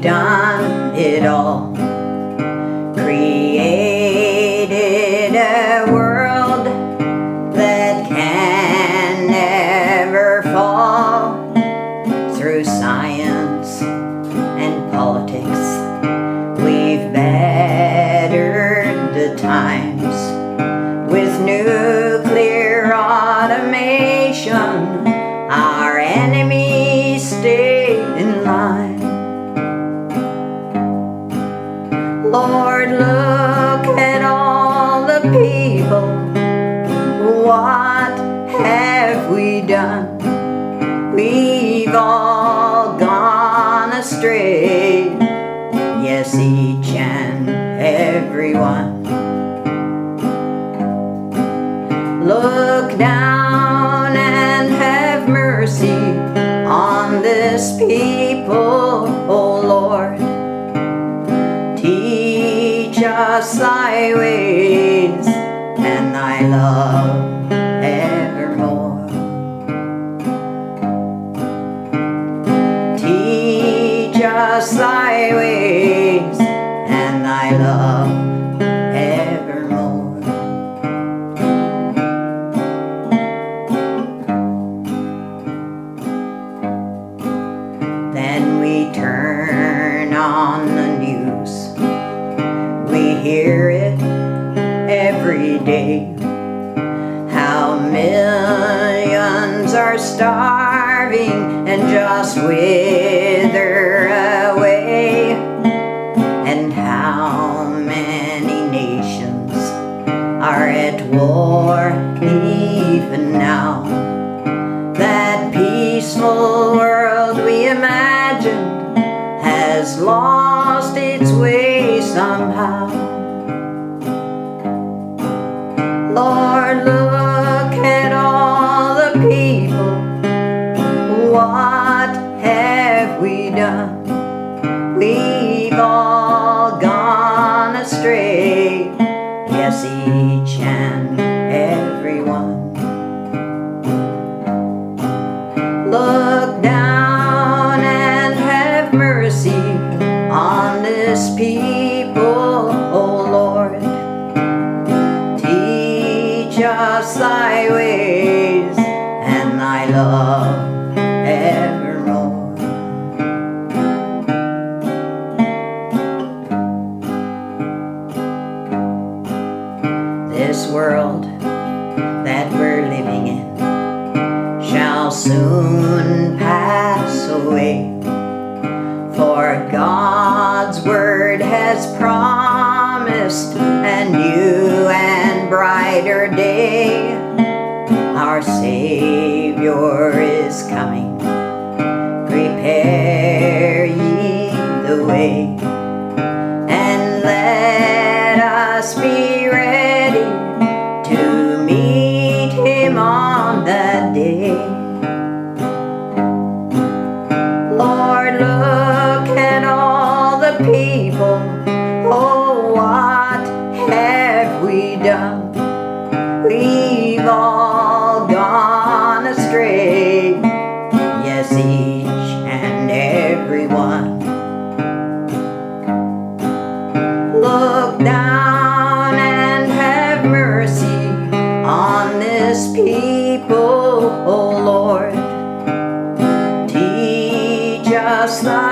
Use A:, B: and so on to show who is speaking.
A: done it all. Created a world that can never fall. Through science and politics, we've bettered the times. With nuclear automation, our enemies stay in line. Lord, look at all the people. What have we done? We've all gone astray. Yes, each and every one. Look down and have mercy on this people, O Lord. Teach us thy ways and thy love evermore. Teach us thy ways and thy love evermore. Then we turn on the news. We hear it every day. How millions are starving and just wither away. And how many nations are at war even now. That peaceful world we imagined has lost its way somehow. Lord, look at all the people. What have we done? We've all gone astray. Yes, each and every one. Look down and have mercy on this people, O Lord. Teach us thy ways and thy love evermore. This world that we're living in shall soon pass away, for God's word has promised a new and brighter day. Our Savior is coming, prepare ye the way, and let us be ready to meet him on that day. Lord, look at all the people. Oh, what have we done? We've all gone astray. Yes, each and every one. Look down and have mercy on this people, O Lord. Teach us thy